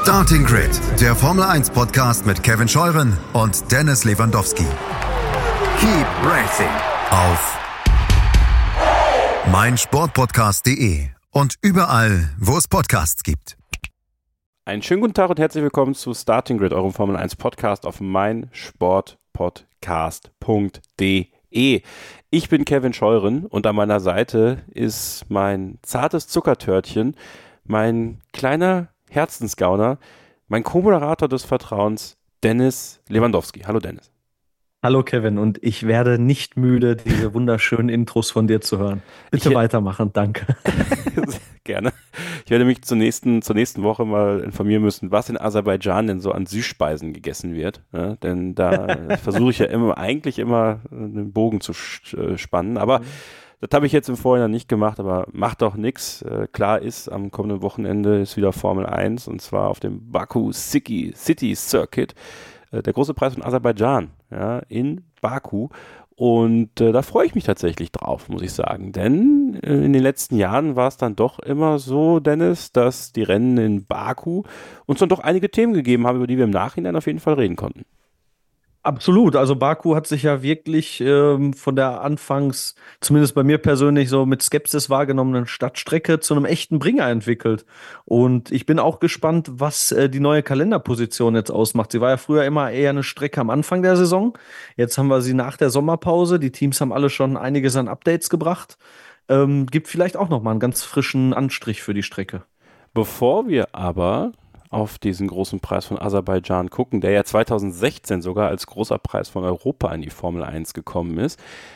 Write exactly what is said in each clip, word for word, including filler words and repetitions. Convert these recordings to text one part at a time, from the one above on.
Starting Grid, der Formel eins Podcast mit Kevin Scheuren und Dennis Lewandowski. Keep racing auf meinsportpodcast punkt de und überall, wo es Podcasts gibt. Einen schönen guten Tag und herzlich willkommen zu Starting Grid, eurem Formel eins Podcast auf meinsportpodcast punkt de. Ich bin Kevin Scheuren und an meiner Seite ist mein zartes Zuckertörtchen, mein kleiner Herzensgauner, mein Co-Moderator des Vertrauens, Dennis Lewandowski. Hallo Dennis. Hallo Kevin, und ich werde nicht müde, diese wunderschönen Intros von dir zu hören. Bitte ich, weitermachen, danke. Gerne. Ich werde mich zur nächsten, zur nächsten Woche mal informieren müssen, was in Aserbaidschan denn so an Süßspeisen gegessen wird. Ja, denn da versuche ich ja immer, eigentlich immer einen Bogen zu spannen. Aber mhm. das habe ich jetzt im Vorhinein nicht gemacht, aber macht doch nichts. Äh, klar ist, am kommenden Wochenende ist wieder Formel eins und zwar auf dem Baku City, City Circuit. Äh, der große Preis von Aserbaidschan, ja, in Baku. Und äh, da freue ich mich tatsächlich drauf, muss ich sagen. Denn äh, in den letzten Jahren war es dann doch immer so, Dennis, dass die Rennen in Baku uns dann doch einige Themen gegeben haben, über die wir im Nachhinein auf jeden Fall reden konnten. Absolut, also Baku hat sich ja wirklich ähm, von der anfangs, zumindest bei mir persönlich, so mit Skepsis wahrgenommenen Stadtstrecke zu einem echten Bringer entwickelt. Und ich bin auch gespannt, was äh, die neue Kalenderposition jetzt ausmacht. Sie war ja früher immer eher eine Strecke am Anfang der Saison. Jetzt haben wir sie nach der Sommerpause. Die Teams haben alle schon einiges an Updates gebracht. Ähm, gibt vielleicht auch nochmal einen ganz frischen Anstrich für die Strecke. Bevor wir aber auf diesen großen Preis von Aserbaidschan gucken, der ja zweitausendsechzehn sogar als großer Preis von Europa in die Formel eins gekommen ist,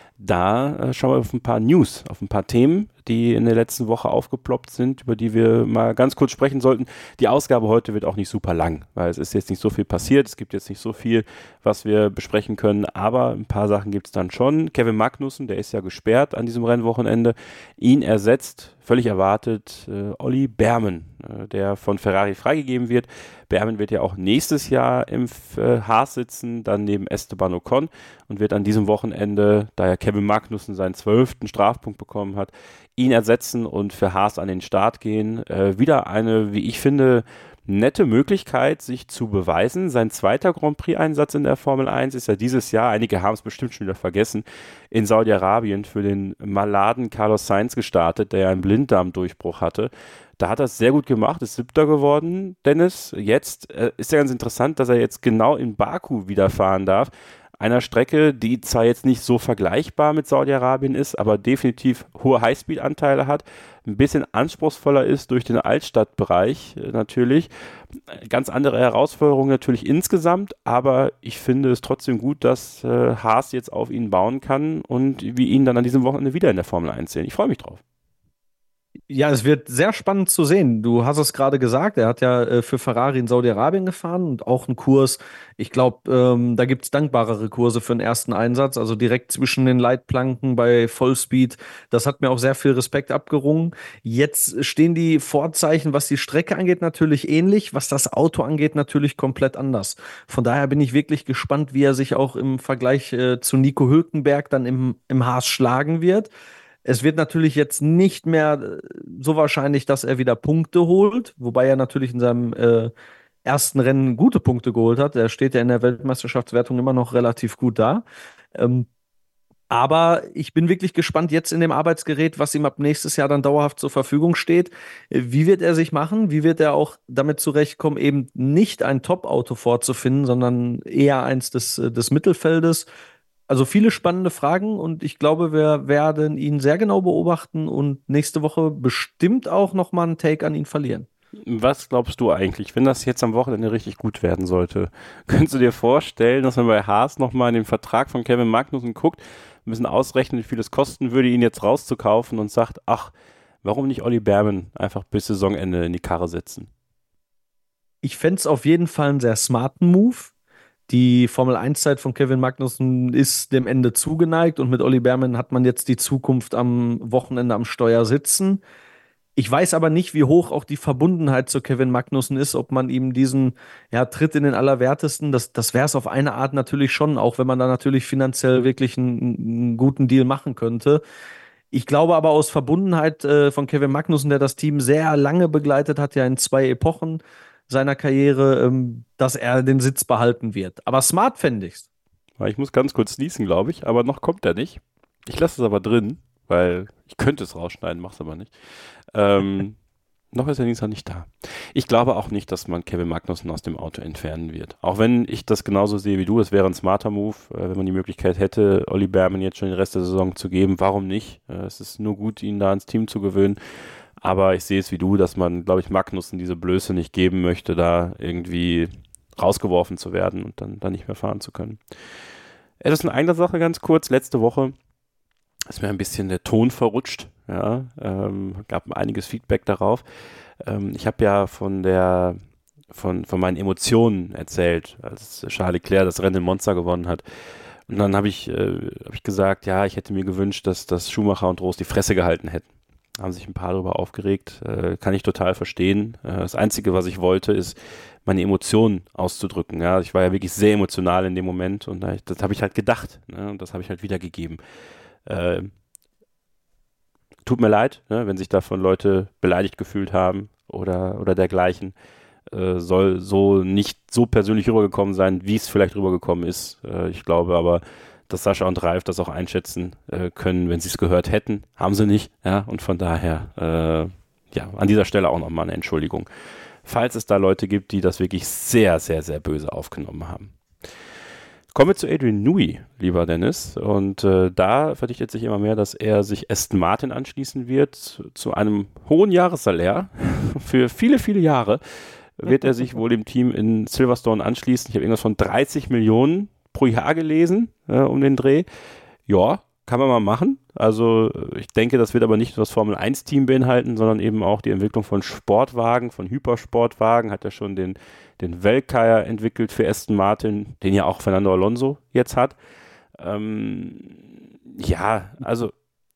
da äh, schauen wir auf ein paar News, auf ein paar Themen, die in der letzten Woche aufgeploppt sind, über die wir mal ganz kurz sprechen sollten. Die Ausgabe heute wird auch nicht super lang, weil es ist jetzt nicht so viel passiert, es gibt jetzt nicht so viel, was wir besprechen können, aber ein paar Sachen gibt es dann schon. Kevin Magnussen, der ist ja gesperrt an diesem Rennwochenende, ihn ersetzt, völlig erwartet, äh, Olli Bearman, äh, der von Ferrari freigegeben wird. Bearman wird ja auch nächstes Jahr im äh, Haas sitzen, dann neben Esteban Ocon und wird an diesem Wochenende, da ja Kevin Magnussen seinen zwölften Strafpunkt bekommen hat, ihn ersetzen und für Haas an den Start gehen. Äh, wieder eine, wie ich finde, nette Möglichkeit, sich zu beweisen. Sein zweiter Grand Prix-Einsatz in der Formel eins ist ja dieses Jahr, einige haben es bestimmt schon wieder vergessen, in Saudi-Arabien für den maladen Carlos Sainz gestartet, der ja einen Blinddarmdurchbruch hatte. Da hat er es sehr gut gemacht, ist Siebter geworden, Dennis. Jetzt äh, ist ja ganz interessant, dass er jetzt genau in Baku wieder fahren darf. Einer Strecke, die zwar jetzt nicht so vergleichbar mit Saudi-Arabien ist, aber definitiv hohe Highspeed-Anteile hat, ein bisschen anspruchsvoller ist durch den Altstadtbereich äh, natürlich. Ganz andere Herausforderungen natürlich insgesamt, aber ich finde es trotzdem gut, dass äh, Haas jetzt auf ihn bauen kann und wir ihn dann an diesem Wochenende wieder in der Formel eins sehen. Ich freue mich drauf. Ja, es wird sehr spannend zu sehen. Du hast es gerade gesagt, er hat ja äh, für Ferrari in Saudi-Arabien gefahren und auch einen Kurs. Ich glaube, ähm, da gibt es dankbarere Kurse für den ersten Einsatz, also direkt zwischen den Leitplanken bei Vollspeed. Das hat mir auch sehr viel Respekt abgerungen. Jetzt stehen die Vorzeichen, was die Strecke angeht, natürlich ähnlich, was das Auto angeht, natürlich komplett anders. Von daher bin ich wirklich gespannt, wie er sich auch im Vergleich äh, zu Nico Hülkenberg dann im, im Haas schlagen wird. Es wird natürlich jetzt nicht mehr so wahrscheinlich, dass er wieder Punkte holt, wobei er natürlich in seinem äh, ersten Rennen gute Punkte geholt hat. Er steht ja in der Weltmeisterschaftswertung immer noch relativ gut da. Ähm, aber ich bin wirklich gespannt jetzt in dem Arbeitsgerät, was ihm ab nächstes Jahr dann dauerhaft zur Verfügung steht. Wie wird er sich machen? Wie wird er auch damit zurechtkommen, eben nicht ein Top-Auto vorzufinden, sondern eher eins des, des Mittelfeldes? Also viele spannende Fragen und ich glaube, wir werden ihn sehr genau beobachten und nächste Woche bestimmt auch nochmal einen Take an ihn verlieren. Was glaubst du eigentlich, wenn das jetzt am Wochenende richtig gut werden sollte? Könntest du dir vorstellen, dass man bei Haas nochmal in den Vertrag von Kevin Magnussen guckt, ein bisschen ausrechnen, wie viel es kosten würde, ihn jetzt rauszukaufen und sagt, ach, warum nicht Olli Bearman einfach bis Saisonende in die Karre setzen? Ich fände es auf jeden Fall einen sehr smarten Move. Die Formel eins Zeit von Kevin Magnussen ist dem Ende zugeneigt und mit Olli Bearman hat man jetzt die Zukunft am Wochenende am Steuer sitzen. Ich weiß aber nicht, wie hoch auch die Verbundenheit zu Kevin Magnussen ist, ob man ihm diesen ja, Tritt in den Allerwertesten, das, das wäre es auf eine Art natürlich schon, auch wenn man da natürlich finanziell wirklich einen, einen guten Deal machen könnte. Ich glaube aber aus Verbundenheit äh, von Kevin Magnussen, der das Team sehr lange begleitet hat, ja in zwei Epochen, seiner Karriere, ähm, dass er den Sitz behalten wird. Aber smart fände ich's. Ich muss ganz kurz niesen, glaube ich, aber noch kommt er nicht. Ich lasse es aber drin, weil ich könnte es rausschneiden, mach's aber nicht. Ähm, noch ist er Dienstag nicht da. Ich glaube auch nicht, dass man Kevin Magnussen aus dem Auto entfernen wird. Auch wenn ich das genauso sehe wie du, es wäre ein smarter Move, äh, wenn man die Möglichkeit hätte, Olli Behrmann jetzt schon den Rest der Saison zu geben. Warum nicht? Äh, es ist nur gut, ihn da ins Team zu gewöhnen. Aber ich sehe es wie du, dass man, glaube ich, Magnussen diese Blöße nicht geben möchte, da irgendwie rausgeworfen zu werden und dann, dann nicht mehr fahren zu können. Es ist eine eigene Sache ganz kurz. Letzte Woche ist mir ein bisschen der Ton verrutscht. Ja, ähm, gab einiges Feedback darauf. Ähm, ich habe ja von der von, von meinen Emotionen erzählt, als Charles Leclerc das Rennen in Monza gewonnen hat. Und dann habe ich, äh, hab ich gesagt, ja, ich hätte mir gewünscht, dass, dass Schumacher und Roos die Fresse gehalten hätten. Haben sich ein paar darüber aufgeregt, äh, kann ich total verstehen. Äh, das Einzige, was ich wollte, ist, meine Emotionen auszudrücken. Ja, ich war ja wirklich sehr emotional in dem Moment und das, das habe ich halt gedacht, ne? Und das habe ich halt wiedergegeben. Äh, tut mir leid, ne, wenn sich davon Leute beleidigt gefühlt haben oder, oder dergleichen. Äh, soll so nicht so persönlich rübergekommen sein, wie es vielleicht rübergekommen ist. Äh, ich glaube aber, dass Sascha und Ralf das auch einschätzen äh, können, wenn sie es gehört hätten. Haben sie nicht, ja, und von daher, äh, ja, an dieser Stelle auch nochmal eine Entschuldigung. Falls es da Leute gibt, die das wirklich sehr, sehr, sehr böse aufgenommen haben. Kommen wir zu Adrian Newey, lieber Dennis. Und äh, da verdichtet sich immer mehr, dass er sich Aston Martin anschließen wird. Zu, zu einem hohen Jahressalär. Für viele, viele Jahre wird er sich wohl dem Team in Silverstone anschließen. Ich habe irgendwas von dreißig Millionen pro Jahr gelesen, äh, um den Dreh. Ja, kann man mal machen. Also ich denke, das wird aber nicht nur das Formel eins Team beinhalten, sondern eben auch die Entwicklung von Sportwagen, von Hypersportwagen. Hat er schon den, den Valkyrie entwickelt für Aston Martin, den ja auch Fernando Alonso jetzt hat. Ähm, ja, also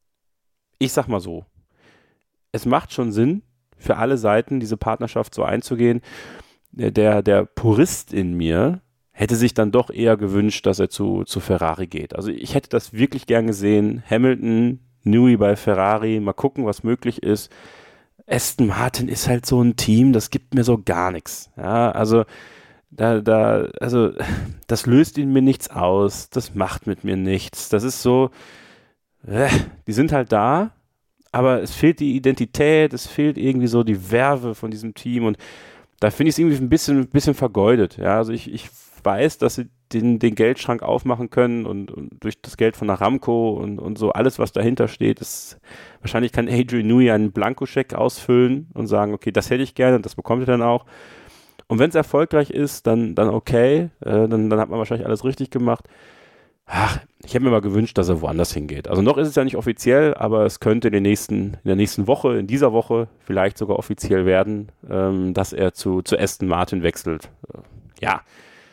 ich sag mal so, es macht schon Sinn für alle Seiten, diese Partnerschaft so einzugehen. Der, der Purist in mir hätte sich dann doch eher gewünscht, dass er zu, zu Ferrari geht. Also ich hätte das wirklich gern gesehen. Hamilton, Newey bei Ferrari, mal gucken, was möglich ist. Aston Martin ist halt so ein Team, das gibt mir so gar nichts. Ja, also da, da, also das löst in mir nichts aus, das macht mit mir nichts. Das ist so, äh, die sind halt da, aber es fehlt die Identität, es fehlt irgendwie so die Verve von diesem Team und da finde ich es irgendwie ein bisschen, ein bisschen vergeudet. Ja, also ich, ich weiß, dass sie den, den Geldschrank aufmachen können und, und durch das Geld von Aramco und, und so alles, was dahinter steht, ist, wahrscheinlich kann Adrian Newey einen Blankoscheck ausfüllen und sagen, okay, das hätte ich gerne, das bekommt er dann auch. Und wenn es erfolgreich ist, dann, dann okay, äh, dann, dann hat man wahrscheinlich alles richtig gemacht. Ach, ich hätte mir mal gewünscht, dass er woanders hingeht. Also noch ist es ja nicht offiziell, aber es könnte in, den nächsten, in der nächsten Woche, in dieser Woche vielleicht sogar offiziell werden, ähm, dass er zu, zu Aston Martin wechselt. Äh, ja,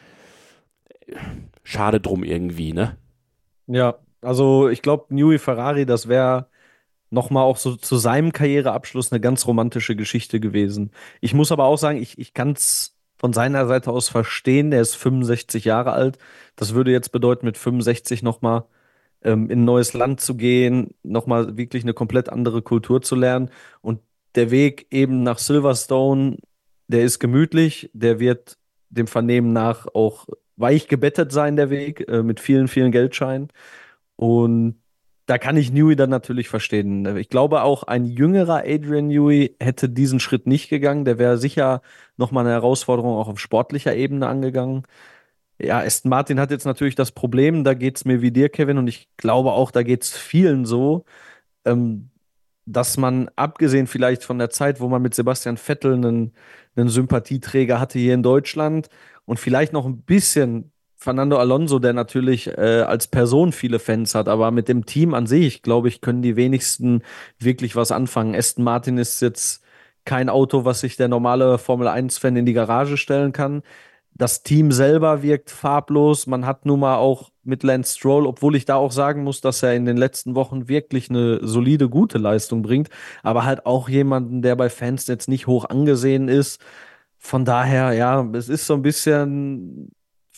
schade drum irgendwie, ne? Ja, also ich glaube, Newey Ferrari, das wäre nochmal auch so zu seinem Karriereabschluss eine ganz romantische Geschichte gewesen. Ich muss aber auch sagen, ich, ich kann es von seiner Seite aus verstehen. Der ist fünfundsechzig Jahre alt. Das würde jetzt bedeuten, mit fünfundsechzig nochmal ähm, in ein neues Land zu gehen, nochmal wirklich eine komplett andere Kultur zu lernen. Und der Weg eben nach Silverstone, der ist gemütlich, der wird dem Vernehmen nach auch weich gebettet sein, der Weg, äh, mit vielen, vielen Geldscheinen. Und da kann ich Newey dann natürlich verstehen. Ich glaube auch, ein jüngerer Adrian Newey hätte diesen Schritt nicht gegangen. Der wäre sicher nochmal eine Herausforderung auch auf sportlicher Ebene angegangen. Ja, Aston Martin hat jetzt natürlich das Problem, da geht es mir wie dir, Kevin, und ich glaube auch, da geht es vielen so, ähm, dass man, abgesehen vielleicht von der Zeit, wo man mit Sebastian Vettel einen, einen Sympathieträger hatte hier in Deutschland und vielleicht noch ein bisschen Fernando Alonso, der natürlich äh, als Person viele Fans hat, aber mit dem Team an sich, glaube ich, können die wenigsten wirklich was anfangen. Aston Martin ist jetzt kein Auto, was sich der normale Formel eins Fan in die Garage stellen kann. Das Team selber wirkt farblos. Man hat nun mal auch mit Lance Stroll, obwohl ich da auch sagen muss, dass er in den letzten Wochen wirklich eine solide, gute Leistung bringt, aber halt auch jemanden, der bei Fans jetzt nicht hoch angesehen ist. Von daher, ja, es ist so ein bisschen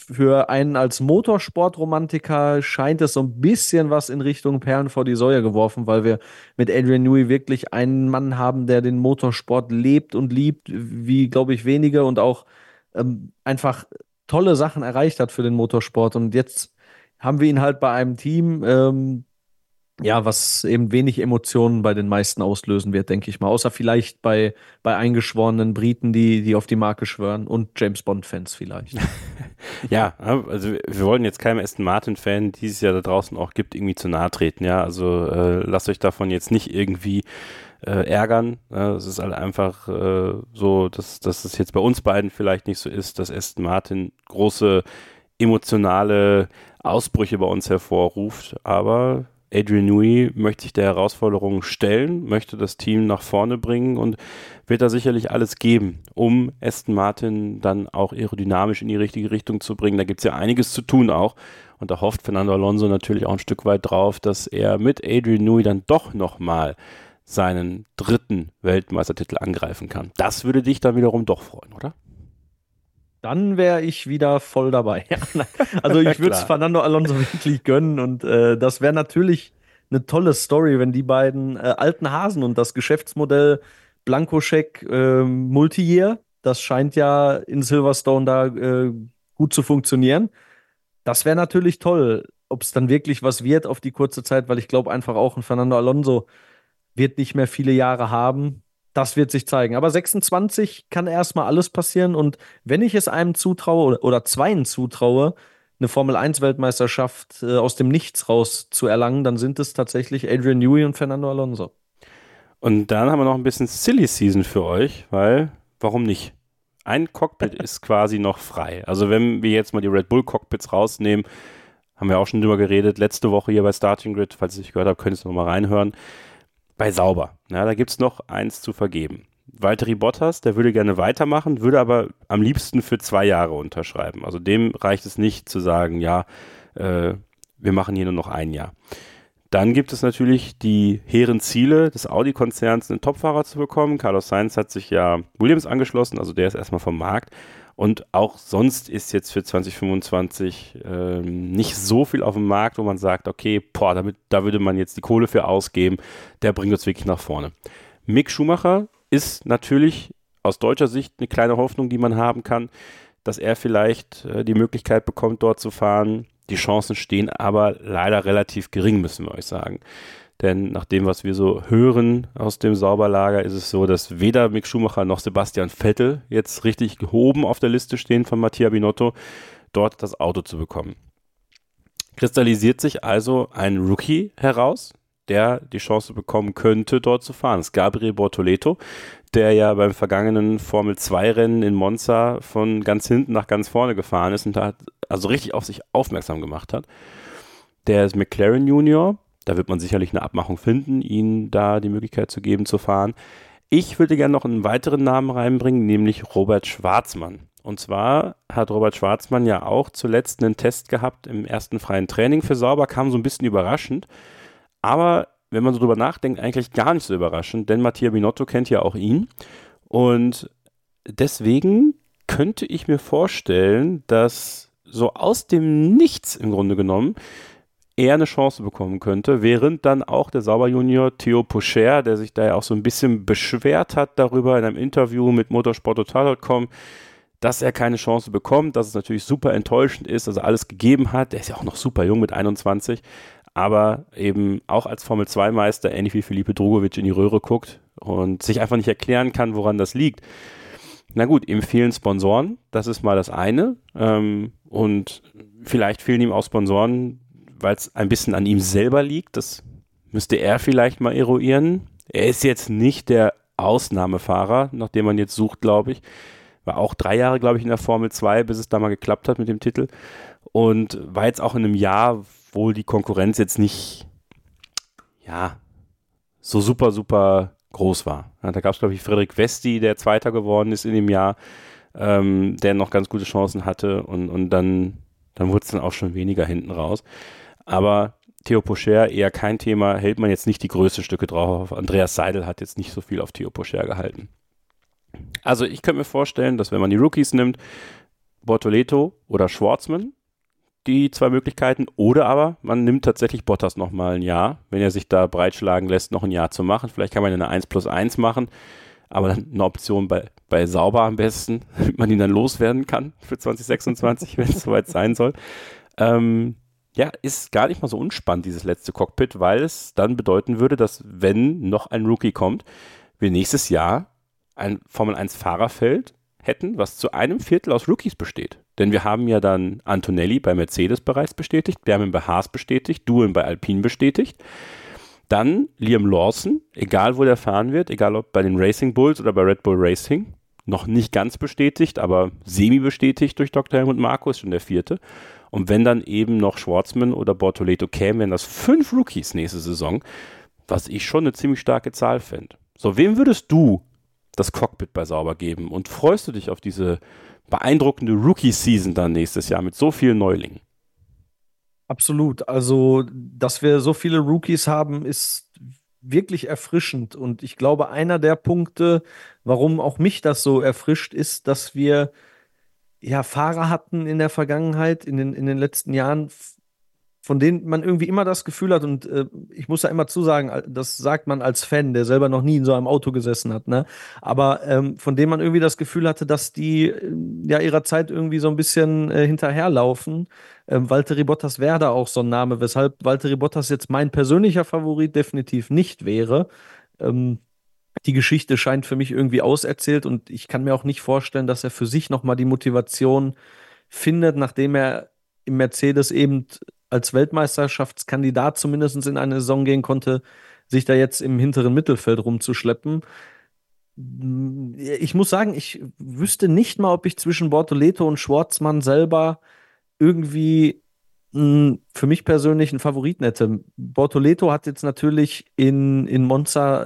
für einen als Motorsportromantiker scheint es so ein bisschen was in Richtung Perlen vor die Säue geworfen, weil wir mit Adrian Newey wirklich einen Mann haben, der den Motorsport lebt und liebt, wie, glaube ich, wenige und auch ähm, einfach tolle Sachen erreicht hat für den Motorsport. Und jetzt haben wir ihn halt bei einem Team, ähm, ja, was eben wenig Emotionen bei den meisten auslösen wird, denke ich mal. Außer vielleicht bei, bei eingeschworenen Briten, die, die auf die Marke schwören und James Bond-Fans vielleicht. Ja, also wir wollen jetzt keinem Aston Martin-Fan, die es ja da draußen auch gibt, irgendwie zu nahe treten. Ja, also äh, lasst euch davon jetzt nicht irgendwie äh, ärgern. Ja, es ist halt einfach äh, so, dass, dass es jetzt bei uns beiden vielleicht nicht so ist, dass Aston Martin große emotionale Ausbrüche bei uns hervorruft, aber Adrian Newey möchte sich der Herausforderung stellen, möchte das Team nach vorne bringen und wird da sicherlich alles geben, um Aston Martin dann auch aerodynamisch in die richtige Richtung zu bringen. Da gibt es ja einiges zu tun auch und da hofft Fernando Alonso natürlich auch ein Stück weit drauf, dass er mit Adrian Newey dann doch nochmal seinen dritten Weltmeistertitel angreifen kann. Das würde dich dann wiederum doch freuen, oder? Dann wäre ich wieder voll dabei. Also ich würde es Fernando Alonso wirklich gönnen und äh, das wäre natürlich eine tolle Story, wenn die beiden äh, alten Hasen und das Geschäftsmodell Blankoscheck äh, Multi-Year, das scheint ja in Silverstone da äh, gut zu funktionieren. Das wäre natürlich toll, ob es dann wirklich was wird auf die kurze Zeit, weil ich glaube einfach auch ein Fernando Alonso wird nicht mehr viele Jahre haben. Das wird sich zeigen. Aber sechsundzwanzig kann erstmal alles passieren. Und wenn ich es einem zutraue oder, oder zweien zutraue, eine Formel eins Weltmeisterschaft äh, aus dem Nichts raus zu erlangen, dann sind es tatsächlich Adrian Newey und Fernando Alonso. Und dann haben wir noch ein bisschen Silly Season für euch, weil, warum nicht? Ein Cockpit ist quasi noch frei. Also wenn wir jetzt mal die Red Bull Cockpits rausnehmen, haben wir auch schon drüber geredet, letzte Woche hier bei Starting Grid, falls ihr es nicht gehört habt, könnt ihr es nochmal reinhören. Bei Sauber, ja, da gibt es noch eins zu vergeben. Valtteri Bottas, der würde gerne weitermachen, würde aber am liebsten für zwei Jahre unterschreiben. Also dem reicht es nicht zu sagen, ja, äh, wir machen hier nur noch ein Jahr. Dann gibt es natürlich die hehren Ziele des Audi-Konzerns, einen Topfahrer zu bekommen. Carlos Sainz hat sich ja Williams angeschlossen, also der ist erstmal vom Markt. Und auch sonst ist jetzt für zwanzig fünfundzwanzig ähm, nicht so viel auf dem Markt, wo man sagt, okay, boah, damit, da würde man jetzt die Kohle für ausgeben, der bringt uns wirklich nach vorne. Mick Schumacher ist natürlich aus deutscher Sicht eine kleine Hoffnung, die man haben kann, dass er vielleicht äh, die Möglichkeit bekommt, dort zu fahren. Die Chancen stehen aber leider relativ gering, müssen wir euch sagen. Denn nach dem, was wir so hören aus dem Sauberlager, ist es so, dass weder Mick Schumacher noch Sebastian Vettel jetzt richtig gehoben auf der Liste stehen von Mattia Binotto, dort das Auto zu bekommen. Kristallisiert sich also ein Rookie heraus, der die Chance bekommen könnte, dort zu fahren. Das ist Gabriel Bortoleto, der ja beim vergangenen Formel zwei Rennen in Monza von ganz hinten nach ganz vorne gefahren ist und da also richtig auf sich aufmerksam gemacht hat. Der ist McLaren Junior. Da wird man sicherlich eine Abmachung finden, ihnen da die Möglichkeit zu geben, zu fahren. Ich würde gerne noch einen weiteren Namen reinbringen, nämlich Robert Schwarzmann. Und zwar hat Robert Schwarzmann ja auch zuletzt einen Test gehabt im ersten freien Training für Sauber, kam so ein bisschen überraschend. Aber wenn man so drüber nachdenkt, eigentlich gar nicht so überraschend, denn Mattia Binotto kennt ja auch ihn. Und deswegen könnte ich mir vorstellen, dass so aus dem Nichts im Grunde genommen er eine Chance bekommen könnte, während dann auch der Sauber-Junior Theo Pourchaire, der sich da ja auch so ein bisschen beschwert hat darüber in einem Interview mit motorsporttotal punkt com, dass er keine Chance bekommt, dass es natürlich super enttäuschend ist, dass er alles gegeben hat. Der ist ja auch noch super jung mit einundzwanzig, aber eben auch als Formel zwei Meister ähnlich wie Felipe Drugovich in die Röhre guckt und sich einfach nicht erklären kann, woran das liegt. Na gut, ihm fehlen Sponsoren, das ist mal das eine, ähm, und vielleicht fehlen ihm auch Sponsoren, weil es ein bisschen an ihm selber liegt. Das müsste er vielleicht mal eruieren. Er ist jetzt nicht der Ausnahmefahrer, nach dem man jetzt sucht, glaube ich. War auch drei Jahre, glaube ich, in der Formel zwei, bis es da mal geklappt hat mit dem Titel. Und war jetzt auch in einem Jahr, wo die Konkurrenz jetzt nicht, ja, so super, super groß war. Ja, da gab es, glaube ich, Frederik Vesti, der Zweiter geworden ist in dem Jahr, ähm, der noch ganz gute Chancen hatte. Und, und dann, dann wurde es dann auch schon weniger hinten raus. Aber Theo Pourchaire eher kein Thema, hält man jetzt nicht die größten Stücke drauf. Andreas Seidel hat jetzt nicht so viel auf Theo Pourchaire gehalten. Also ich könnte mir vorstellen, dass wenn man die Rookies nimmt, Bortoleto oder Schwartzman, die zwei Möglichkeiten, oder aber man nimmt tatsächlich Bottas nochmal ein Jahr, wenn er sich da breitschlagen lässt, noch ein Jahr zu machen. Vielleicht kann man eine eins plus eins machen, aber dann eine Option bei, bei Sauber am besten, damit man ihn dann loswerden kann für zwanzig sechsundzwanzig, wenn es soweit sein soll. Ähm, ja, ist gar nicht mal so unspannend, dieses letzte Cockpit, weil es dann bedeuten würde, dass wenn noch ein Rookie kommt, wir nächstes Jahr ein Formel eins Fahrerfeld hätten, was zu einem Viertel aus Rookies besteht. Denn wir haben ja dann Antonelli bei Mercedes bereits bestätigt, Berman bei Haas bestätigt, Doohan bei Alpine bestätigt. Dann Liam Lawson, egal wo der fahren wird, egal ob bei den Racing Bulls oder bei Red Bull Racing, noch nicht ganz bestätigt, aber semi-bestätigt durch Doktor Helmut Marko, ist schon der vierte. Und wenn dann eben noch Schwartzman oder Bortoleto kämen, wären das fünf Rookies nächste Saison, was ich schon eine ziemlich starke Zahl fände. So, wem würdest du das Cockpit bei Sauber geben? Und freust du dich auf diese beeindruckende Rookie-Season dann nächstes Jahr mit so vielen Neulingen? Absolut. Also, dass wir so viele Rookies haben, ist wirklich erfrischend. Und ich glaube, einer der Punkte, warum auch mich das so erfrischt, ist, dass wir ja Fahrer hatten in der Vergangenheit, in den, in den letzten Jahren, f- von denen man irgendwie immer das Gefühl hat, und äh, ich muss da immer zusagen, al- das sagt man als Fan, der selber noch nie in so einem Auto gesessen hat, ne? Aber ähm, von denen man irgendwie das Gefühl hatte, dass die äh, ja ihrer Zeit irgendwie so ein bisschen äh, hinterherlaufen. Ähm, Valtteri Bottas wäre da auch so ein Name, weshalb Valtteri Bottas jetzt mein persönlicher Favorit definitiv nicht wäre. Ähm, Die Geschichte scheint für mich irgendwie auserzählt und ich kann mir auch nicht vorstellen, dass er für sich nochmal die Motivation findet, nachdem er im Mercedes eben als Weltmeisterschaftskandidat zumindest in eine Saison gehen konnte, sich da jetzt im hinteren Mittelfeld rumzuschleppen. Ich muss sagen, ich wüsste nicht mal, ob ich zwischen Bortoleto und Schwartzmann selber irgendwie mh, für mich persönlich einen Favoriten hätte. Bortoleto hat jetzt natürlich in, in Monza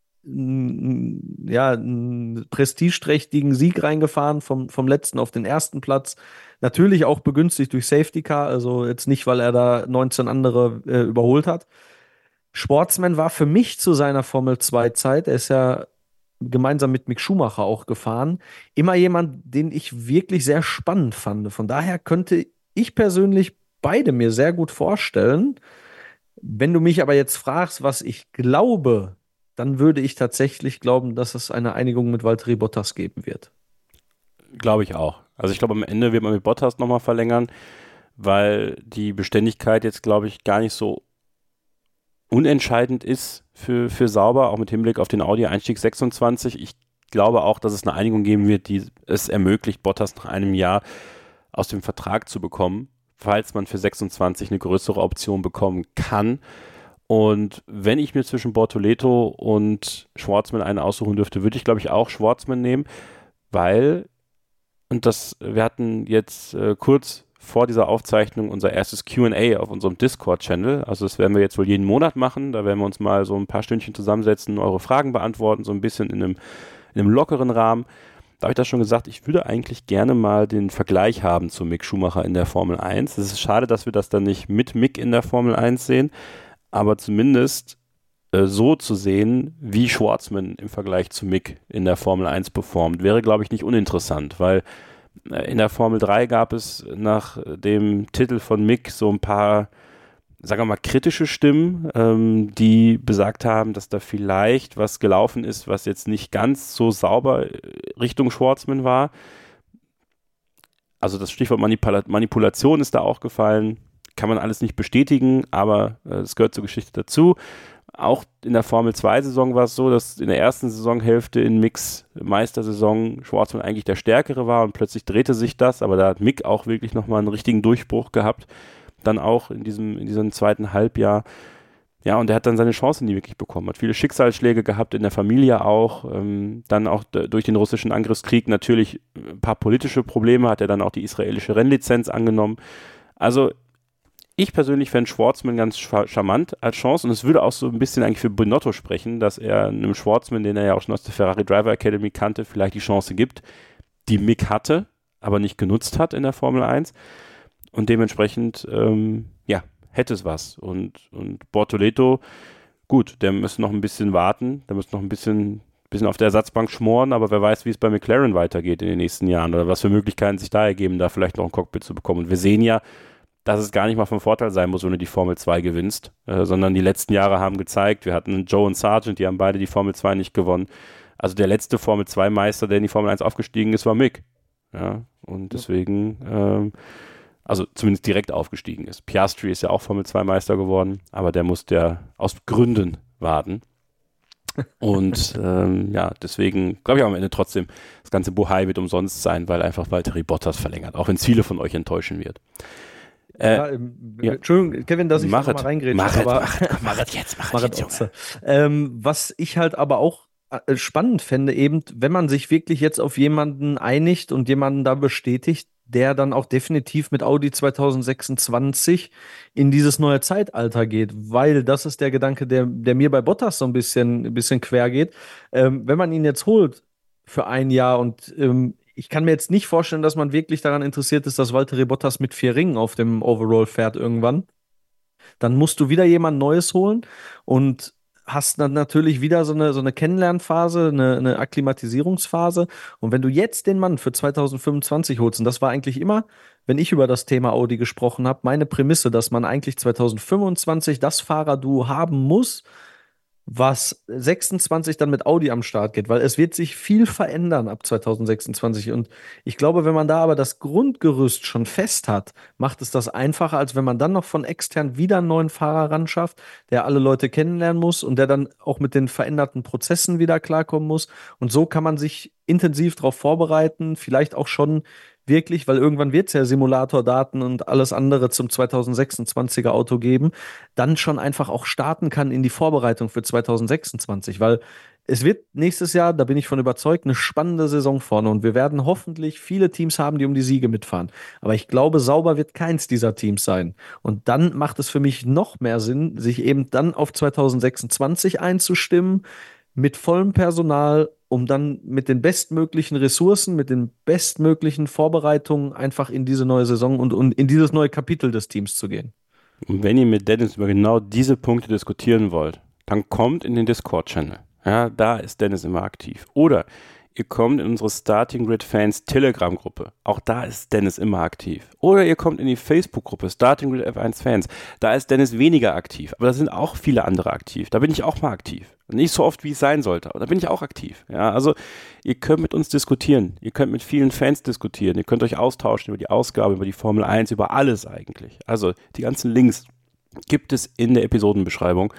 n- ja, einen prestigeträchtigen Sieg reingefahren, vom, vom letzten auf den ersten Platz. Natürlich auch begünstigt durch Safety Car, also jetzt nicht, weil er da neunzehn andere äh, überholt hat. Schwartzman war für mich zu seiner Formel zwei Zeit, er ist ja gemeinsam mit Mick Schumacher auch gefahren, immer jemand, den ich wirklich sehr spannend fand. Von daher könnte ich persönlich beide mir sehr gut vorstellen. Wenn du mich aber jetzt fragst, was ich glaube, dann würde ich tatsächlich glauben, dass es eine Einigung mit Valtteri Bottas geben wird. Glaube ich auch. Also ich glaube, am Ende wird man mit Bottas nochmal verlängern, weil die Beständigkeit jetzt, glaube ich, gar nicht so unentscheidend ist für, für Sauber, auch mit Hinblick auf den Audi-Einstieg sechsundzwanzig. Ich glaube auch, dass es eine Einigung geben wird, die es ermöglicht, Bottas nach einem Jahr aus dem Vertrag zu bekommen, falls man für sechsundzwanzig eine größere Option bekommen kann. Und wenn ich mir zwischen Bortoleto und Schwartzman einen aussuchen dürfte, würde ich, glaube ich, auch Schwartzman nehmen, weil, und das, wir hatten jetzt äh, kurz vor dieser Aufzeichnung unser erstes Q und A auf unserem Discord-Channel. Also das werden wir jetzt wohl jeden Monat machen. Da werden wir uns mal so ein paar Stündchen zusammensetzen, eure Fragen beantworten, so ein bisschen in einem, in einem lockeren Rahmen. Da habe ich das schon gesagt, ich würde eigentlich gerne mal den Vergleich haben zu Mick Schumacher in der Formel eins. Es ist schade, dass wir das dann nicht mit Mick in der Formel eins sehen, aber zumindest äh, so zu sehen, wie Schwartzman im Vergleich zu Mick in der Formel eins performt, wäre, glaube ich, nicht uninteressant, weil äh, in der Formel drei gab es nach dem Titel von Mick so ein paar, sagen wir mal, kritische Stimmen, ähm, die besagt haben, dass da vielleicht was gelaufen ist, was jetzt nicht ganz so sauber Richtung Schwartzman war. Also das Stichwort Manipula- Manipulation ist da auch gefallen. Kann man alles nicht bestätigen, aber äh, es gehört zur Geschichte dazu. Auch in der Formel zwei Saison war es so, dass in der ersten Saisonhälfte in Micks Meistersaison Schwartzman eigentlich der Stärkere war und plötzlich drehte sich das, aber da hat Mick auch wirklich nochmal einen richtigen Durchbruch gehabt. Dann auch in diesem, in diesem zweiten Halbjahr. Ja, und er hat dann seine Chancen nie wirklich bekommen. Hat viele Schicksalsschläge gehabt, in der Familie auch. Ähm, dann auch d- durch den russischen Angriffskrieg natürlich ein paar politische Probleme, hat er dann auch die israelische Rennlizenz angenommen. Also ich persönlich fände Schwartzman ganz scha- charmant als Chance und es würde auch so ein bisschen eigentlich für Binotto sprechen, dass er einem Schwartzman, den er ja auch schon aus der Ferrari Driver Academy kannte, vielleicht die Chance gibt, die Mick hatte, aber nicht genutzt hat in der Formel eins. Und dementsprechend, ähm, ja, hätte es was. Und, und Bortoleto, gut, der müsste noch ein bisschen warten, der müsste noch ein bisschen bisschen auf der Ersatzbank schmoren, aber wer weiß, wie es bei McLaren weitergeht in den nächsten Jahren oder was für Möglichkeiten sich da ergeben, da vielleicht noch ein Cockpit zu bekommen. Und wir sehen ja, dass es gar nicht mal von Vorteil sein muss, wenn du die Formel zwei gewinnst, äh, sondern die letzten Jahre haben gezeigt, wir hatten Joe und Sargent, die haben beide die Formel zwei nicht gewonnen. Also der letzte Formel zwei Meister, der in die Formel eins aufgestiegen ist, war Mick. Ja, und deswegen, ähm, also zumindest direkt aufgestiegen ist. Piastri ist ja auch Formel zwei Meister geworden, aber der musste ja aus Gründen warten. Und ähm, ja, deswegen glaube ich am Ende trotzdem, das ganze Bohai wird umsonst sein, weil einfach Valtteri Bottas verlängert, auch wenn es viele von euch enttäuschen wird. Äh, ja, ähm, ja. Entschuldigung, Kevin, dass ich mach noch mal reingrätsche. Mach es, aber mach es, mach es jetzt, mach, mach es jetzt, Junge. Ähm, was ich halt aber auch äh, spannend fände, eben, wenn man sich wirklich jetzt auf jemanden einigt und jemanden da bestätigt, der dann auch definitiv mit Audi zwanzig sechsundzwanzig in dieses neue Zeitalter geht, weil das ist der Gedanke, der, der mir bei Bottas so ein bisschen, ein bisschen quer geht. Ähm, wenn man ihn jetzt holt für ein Jahr und ähm, ich kann mir jetzt nicht vorstellen, dass man wirklich daran interessiert ist, dass Valtteri Bottas mit vier Ringen auf dem Overall fährt irgendwann, dann musst du wieder jemand Neues holen und hast dann natürlich wieder so eine, so eine Kennenlernphase, eine, eine Akklimatisierungsphase. Und wenn du jetzt den Mann für zwanzig fünfundzwanzig holst, und das war eigentlich immer, wenn ich über das Thema Audi gesprochen habe, meine Prämisse, dass man eigentlich zwanzig fünfundzwanzig das Fahrerduo haben muss, was sechsundzwanzig dann mit Audi am Start geht, weil es wird sich viel verändern ab zwanzig sechsundzwanzig. Und ich glaube, wenn man da aber das Grundgerüst schon fest hat, macht es das einfacher, als wenn man dann noch von extern wieder einen neuen Fahrer ran schafft, der alle Leute kennenlernen muss und der dann auch mit den veränderten Prozessen wieder klarkommen muss. Und so kann man sich intensiv darauf vorbereiten, vielleicht auch schon wirklich, weil irgendwann wird es ja Simulatordaten und alles andere zum zwanzig sechsundzwanziger Auto geben, dann schon einfach auch starten kann in die Vorbereitung für zwanzig sechsundzwanzig, weil es wird nächstes Jahr, da bin ich von überzeugt, eine spannende Saison vorne und wir werden hoffentlich viele Teams haben, die um die Siege mitfahren. Aber ich glaube, sauber wird keins dieser Teams sein. Und dann macht es für mich noch mehr Sinn, sich eben dann auf zwanzig sechsundzwanzig einzustimmen, mit vollem Personal, um dann mit den bestmöglichen Ressourcen, mit den bestmöglichen Vorbereitungen einfach in diese neue Saison und, und in dieses neue Kapitel des Teams zu gehen. Und wenn ihr mit Dennis über genau diese Punkte diskutieren wollt, dann kommt in den Discord-Channel. Ja, da ist Dennis immer aktiv. Oder ihr kommt in unsere Starting Grid Fans Telegram-Gruppe. Auch da ist Dennis immer aktiv. Oder ihr kommt in die Facebook-Gruppe Starting Grid F eins Fans. Da ist Dennis weniger aktiv. Aber da sind auch viele andere aktiv. Da bin ich auch mal aktiv. Nicht so oft, wie es sein sollte, aber da bin ich auch aktiv. Ja, also ihr könnt mit uns diskutieren. Ihr könnt mit vielen Fans diskutieren. Ihr könnt euch austauschen über die Ausgabe, über die Formel eins, über alles eigentlich. Also die ganzen Links gibt es in der Episodenbeschreibung.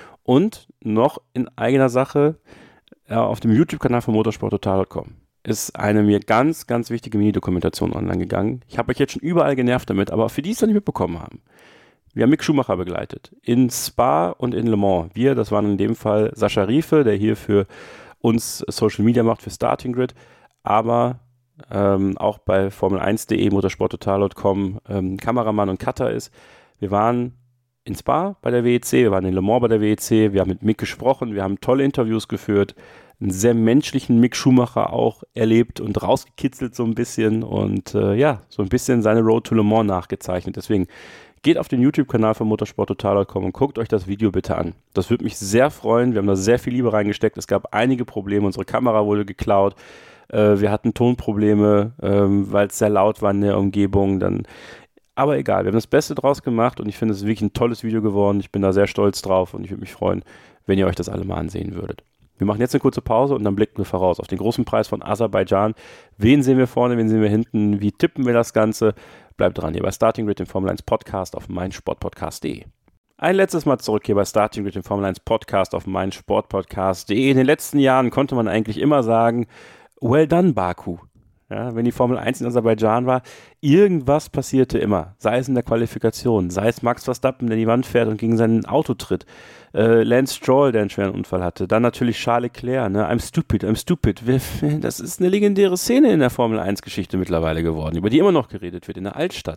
Und noch in eigener Sache, ja, auf dem YouTube-Kanal von motorsport total punkt com ist eine mir ganz, ganz wichtige Mini-Dokumentation online gegangen. Ich habe euch jetzt schon überall genervt damit, aber für die es noch nicht mitbekommen haben. Wir haben Mick Schumacher begleitet, in Spa und in Le Mans. Wir, das waren in dem Fall Sascha Riefe, der hier für uns Social Media macht, für Starting Grid, aber ähm, auch bei Formel eins punkt de, motorsport total punkt com ähm, Kameramann und Cutter ist. Wir waren in Spa bei der W E C, wir waren in Le Mans bei der W E C, wir haben mit Mick gesprochen, wir haben tolle Interviews geführt, einen sehr menschlichen Mick Schumacher auch erlebt und rausgekitzelt so ein bisschen und äh, ja, so ein bisschen seine Road to Le Mans nachgezeichnet. Deswegen geht auf den YouTube-Kanal von motorsport total punkt com und guckt euch das Video bitte an. Das würde mich sehr freuen, wir haben da sehr viel Liebe reingesteckt, es gab einige Probleme, unsere Kamera wurde geklaut, äh, wir hatten Tonprobleme, ähm, weil es sehr laut war in der Umgebung, dann aber egal, wir haben das Beste draus gemacht und ich finde, es ist wirklich ein tolles Video geworden. Ich bin da sehr stolz drauf und ich würde mich freuen, wenn ihr euch das alle mal ansehen würdet. Wir machen jetzt eine kurze Pause und dann blicken wir voraus auf den großen Preis von Aserbaidschan. Wen sehen wir vorne, wen sehen wir hinten, wie tippen wir das Ganze? Bleibt dran hier bei Starting Grid, dem Formel eins Podcast auf meinsportpodcast punkt de. Ein letztes Mal zurück hier bei Starting Grid, dem Formel eins Podcast auf meinsportpodcast punkt de. In den letzten Jahren konnte man eigentlich immer sagen, well done Baku. Ja, wenn die Formel eins in Aserbaidschan war, irgendwas passierte immer. Sei es in der Qualifikation, sei es Max Verstappen, der die Wand fährt und gegen sein Auto tritt. Äh, Lance Stroll, der einen schweren Unfall hatte. Dann natürlich Charles Leclerc, ne? I'm stupid, I'm stupid. Das ist eine legendäre Szene in der Formel eins Geschichte mittlerweile geworden, über die immer noch geredet wird in der Altstadt.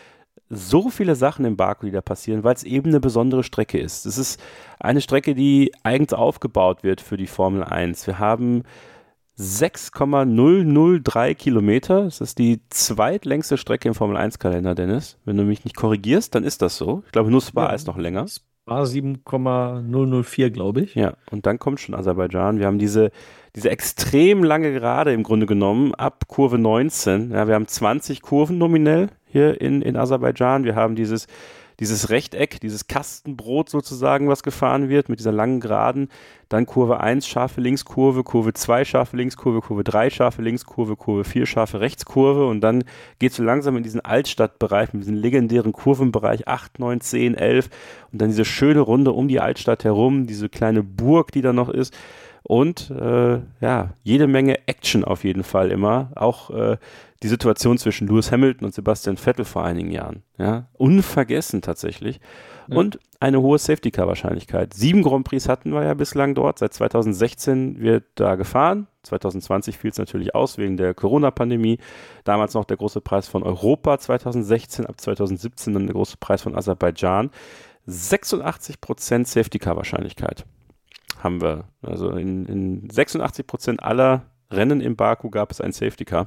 So viele Sachen in Baku, die da passieren, weil es eben eine besondere Strecke ist. Es ist eine Strecke, die eigens aufgebaut wird für die Formel eins. Wir haben sechs Komma null null drei Kilometer. Das ist die zweitlängste Strecke im Formel eins Kalender, Dennis. Wenn du mich nicht korrigierst, dann ist das so. Ich glaube, nur Spa ja, ist noch länger. war sieben Komma null null vier, glaube ich. Ja, und dann kommt schon Aserbaidschan. Wir haben diese, diese extrem lange Gerade im Grunde genommen ab Kurve neunzehn. Ja, wir haben zwanzig Kurven nominell hier in, in Aserbaidschan. Wir haben dieses, dieses Rechteck, dieses Kastenbrot sozusagen, was gefahren wird mit dieser langen Geraden. Dann Kurve eins, scharfe Linkskurve, Kurve zwei, scharfe Linkskurve, Kurve drei, scharfe Linkskurve, Kurve vier, scharfe Rechtskurve. Und dann geht es so langsam in diesen Altstadtbereich, mit diesem legendären Kurvenbereich acht, neun, zehn, elf. Und dann diese schöne Runde um die Altstadt herum, diese kleine Burg, die da noch ist. Und äh, ja, jede Menge Action auf jeden Fall immer. Auch äh, die Situation zwischen Lewis Hamilton und Sebastian Vettel vor einigen Jahren. Ja, unvergessen tatsächlich. Ja. Und eine hohe Safety-Car-Wahrscheinlichkeit. Sieben Grand Prix hatten wir ja bislang dort. Seit zweitausendsechzehn wird da gefahren. zwanzig zwanzig fiel es natürlich aus wegen der Corona-Pandemie. Damals noch der große Preis von Europa zweitausendsechzehn, ab zweitausendsiebzehn dann der große Preis von Aserbaidschan. sechsundachtzig Prozent Safety-Car-Wahrscheinlichkeit haben wir. Also in, in sechsundachtzig Prozent aller Rennen im Baku gab es ein Safety-Car.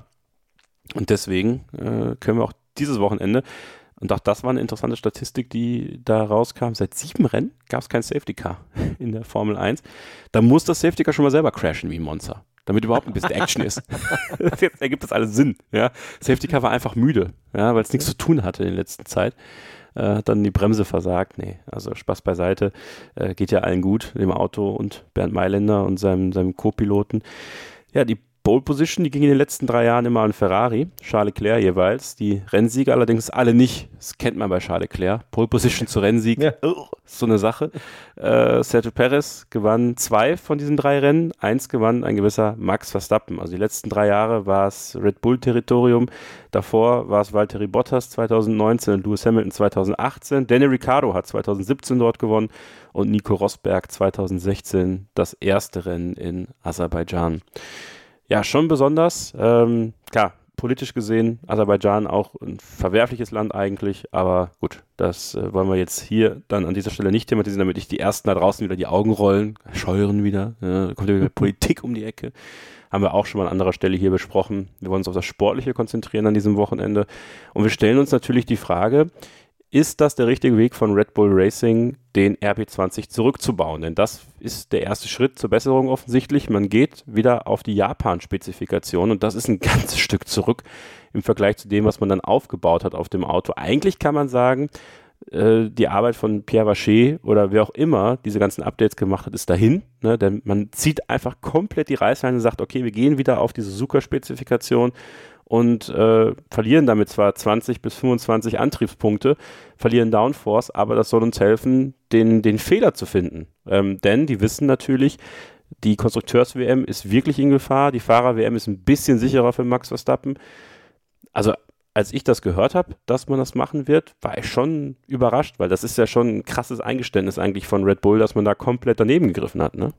Und deswegen äh, können wir auch dieses Wochenende, und auch das war eine interessante Statistik, die da rauskam, seit sieben Rennen gab es kein Safety-Car in der Formel eins. Da muss das Safety-Car schon mal selber crashen wie ein Monster, damit überhaupt ein bisschen Action ist. Jetzt ergibt das alles Sinn. Ja? Safety-Car war einfach müde, ja, weil es nichts zu tun hatte in der letzten Zeit. Äh, hat dann die Bremse versagt. Nee, also Spaß beiseite. Äh, geht ja allen gut, dem Auto und Bernd Mailänder und seinem, seinem Co-Piloten. Ja, die Pole Position, die ging in den letzten drei Jahren immer an Ferrari, Charles Leclerc jeweils. Die Rennsieger allerdings alle nicht. Das kennt man bei Charles Leclerc. Pole Position zu Rennsieg, ja. oh, so eine Sache. Äh, Sergio Perez gewann zwei von diesen drei Rennen. Eins gewann ein gewisser Max Verstappen. Also die letzten drei Jahre war es Red Bull-Territorium. Davor war es Valtteri Bottas zweitausendneunzehn und Lewis Hamilton zweitausendachtzehn. Danny Ricciardo hat zweitausendsiebzehn dort gewonnen und Nico Rosberg zweitausendsechzehn das erste Rennen in Aserbaidschan. Ja, schon besonders. Ähm, klar, politisch gesehen, Aserbaidschan auch ein verwerfliches Land eigentlich, aber gut, das äh, wollen wir jetzt hier dann an dieser Stelle nicht thematisieren, damit nicht die Ersten da draußen wieder die Augen rollen, scheuren wieder, ja, da kommt ja wieder Politik um die Ecke. Haben wir auch schon mal an anderer Stelle hier besprochen. Wir wollen uns auf das Sportliche konzentrieren an diesem Wochenende und wir stellen uns natürlich die Frage, ist das der richtige Weg von Red Bull Racing, den R B zwanzig zurückzubauen? Denn das ist der erste Schritt zur Besserung offensichtlich. Man geht wieder auf die Japan-Spezifikation und das ist ein ganzes Stück zurück im Vergleich zu dem, was man dann aufgebaut hat auf dem Auto. Eigentlich kann man sagen, äh, die Arbeit von Pierre Vacher oder wer auch immer diese ganzen Updates gemacht hat, ist dahin. Ne? Denn man zieht einfach komplett die Reißleine und sagt, okay, wir gehen wieder auf diese Suzuka-Spezifikation und äh, verlieren damit zwar zwanzig bis fünfundzwanzig Antriebspunkte, verlieren Downforce, aber das soll uns helfen, den, den Fehler zu finden. Ähm, denn die wissen natürlich, die Konstrukteurs-W M ist wirklich in Gefahr, die Fahrer-W M ist ein bisschen sicherer für Max Verstappen. Also als ich das gehört habe, dass man das machen wird, war ich schon überrascht, weil das ist ja schon ein krasses Eingeständnis eigentlich von Red Bull, dass man da komplett daneben gegriffen hat, ne?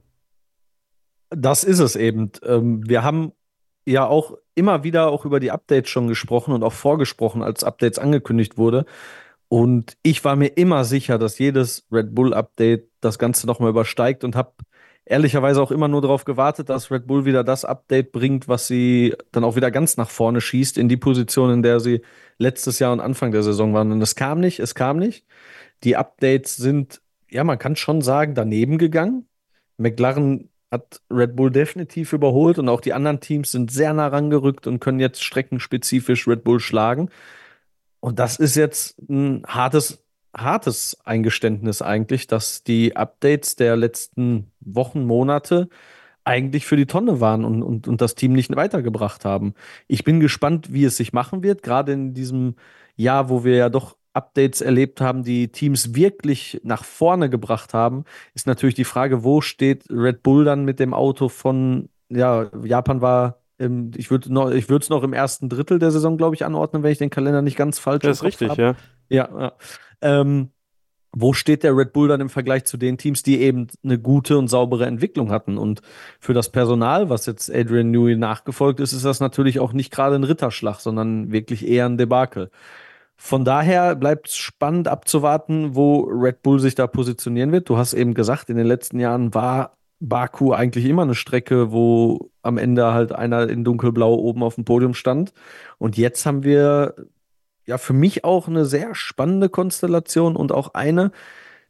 Das ist es eben. Ähm, wir haben ja auch immer wieder auch über die Updates schon gesprochen und auch vorgesprochen, als Updates angekündigt wurde. Und ich war mir immer sicher, dass jedes Red Bull Update das Ganze nochmal übersteigt und habe ehrlicherweise auch immer nur darauf gewartet, dass Red Bull wieder das Update bringt, was sie dann auch wieder ganz nach vorne schießt, in die Position, in der sie letztes Jahr und Anfang der Saison waren. Und es kam nicht, es kam nicht. Die Updates sind, ja, man kann schon sagen, daneben gegangen. McLaren hat Red Bull definitiv überholt und auch die anderen Teams sind sehr nah rangerückt und können jetzt streckenspezifisch Red Bull schlagen. Und das ist jetzt ein hartes, hartes Eingeständnis eigentlich, dass die Updates der letzten Wochen, Monate eigentlich für die Tonne waren und, und, und das Team nicht weitergebracht haben. Ich bin gespannt, wie es sich machen wird, gerade in diesem Jahr, wo wir ja doch Updates erlebt haben, die Teams wirklich nach vorne gebracht haben, ist natürlich die Frage, wo steht Red Bull dann mit dem Auto von, ja, Japan war, im, ich würde noch, ich würde es noch im ersten Drittel der Saison, glaube ich, anordnen, wenn ich den Kalender nicht ganz falsch habe. Das ist richtig, hab. ja. Ja, ja. Ähm, wo steht der Red Bull dann im Vergleich zu den Teams, die eben eine gute und saubere Entwicklung hatten? Und für das Personal, was jetzt Adrian Newey nachgefolgt ist, ist das natürlich auch nicht gerade ein Ritterschlag, sondern wirklich eher ein Debakel. Von daher bleibt es spannend abzuwarten, wo Red Bull sich da positionieren wird. Du hast eben gesagt, in den letzten Jahren war Baku eigentlich immer eine Strecke, wo am Ende halt einer in dunkelblau oben auf dem Podium stand. Und jetzt haben wir ja für mich auch eine sehr spannende Konstellation und auch eine,